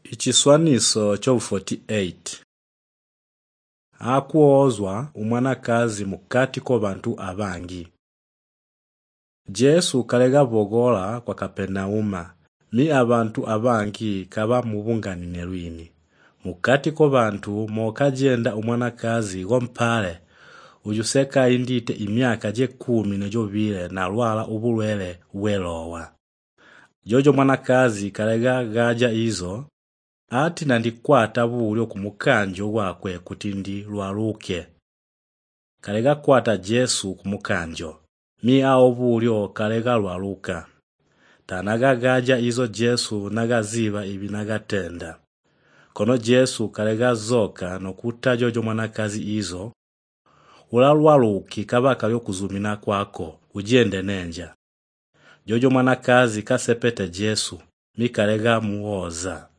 Ichiswaniso cho 48 akuozwa umwanakazi mukati ko bantu abangi. Jesu kalega bogola kwa Kapenauma ni abantu abangi kaba mubunganine lwini. Mukati ko bantu mokajenda umwanakazi gompale ujuseka indite imyaka je 10 nejo bile na lwala ubulwele welowa. Jojo mwanakazi kalega gaja izo ati nandikwata bulyo kumukanjo wakwe kuti ndi lwaluke. Kalega kwata Jesu kumukanjo mi ao bulyo kalega lwaluka. Tanaga gaja izo Jesu nagaziba ibi nagatenda. Kono Jesu kalega zoka nokuta jojo mwanakazi izo ulalwaluki kabaka yo kuzumina kwako ujende nenja. Jojo mwanakazi kasepete Jesu mi kalega muoza.